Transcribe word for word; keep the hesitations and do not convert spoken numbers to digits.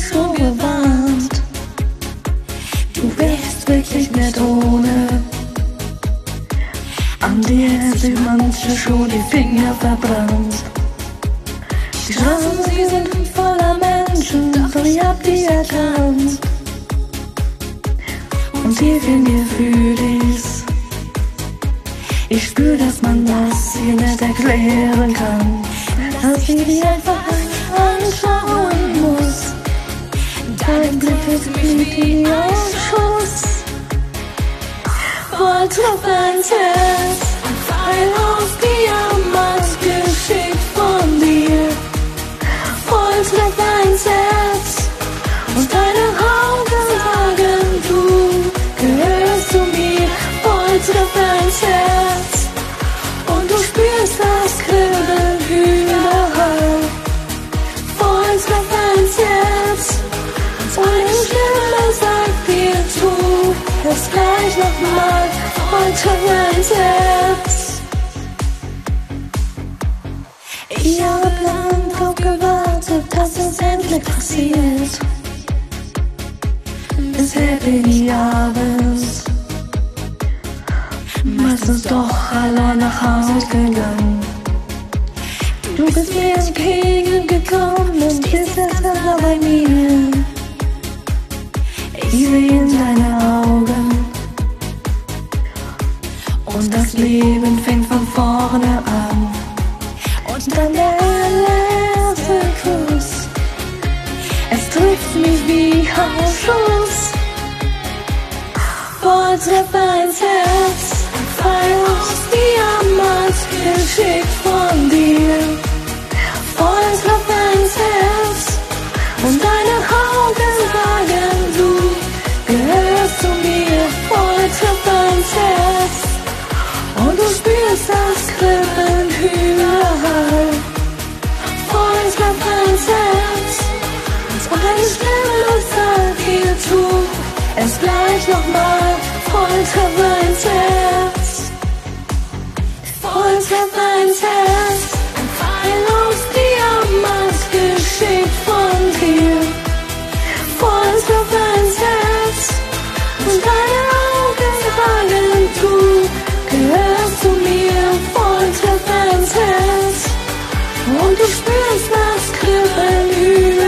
mich so gewarnt. Du wärst wirklich nett ohne. An dir sich manche schon die Finger verbrannt. Die Straßen, sie sind voller Menschen, doch ich hab die erkannt. Und tief in dir fühl ich's. Ich spür, dass man das hier nicht erklären kann. Dass ich dich einfach anschauen muss. Dein Blick ist wie die Ausschuss. Voll drauf ins Herz, ein Pfeil aus Diamant, geschickt von dir. Voll drauf ins Herz, und deine Augen sagen, du gehörst zu mir. Voll drauf ins Herz, und du spürst das Kribbeln überall. Voll drauf ins Herz, und eine Stimme sagt dir, tu es gleich nochmal. Voll drauf ins Herz. Ich habe lang drauf gewartet, dass es endlich passiert. Bisher bin ich abends meistens doch allein nach Hause gegangen. Du bist mir entgegengekommen und bist erst nah bei mir. Ich sehe in deine Augen und das Leben fängt von vorne an. Und dann der erste Kuss, es trifft mich wie Hausschuss. Voll drauf ins Herz, ein Pfeil aus Diamant, geschickt von dir. Voll drauf ins Herz, und deine Augen sagen, du gehörst zu mir. Voll drauf ins Herz, und du spürst das Kribbeln überall. Voll drauf ins Herz, und deine Stimme sagt dir, tu es gleich nochmal. Voll drauf ins Herz, voll drauf ins Herz, ein Pfeil aus Diamant, geschickt von dir. Voll drauf ins Herz, und deine Augen sagen, du gehörst zu mir. Voll drauf ins Herz, und du spürst das Kribbeln überall.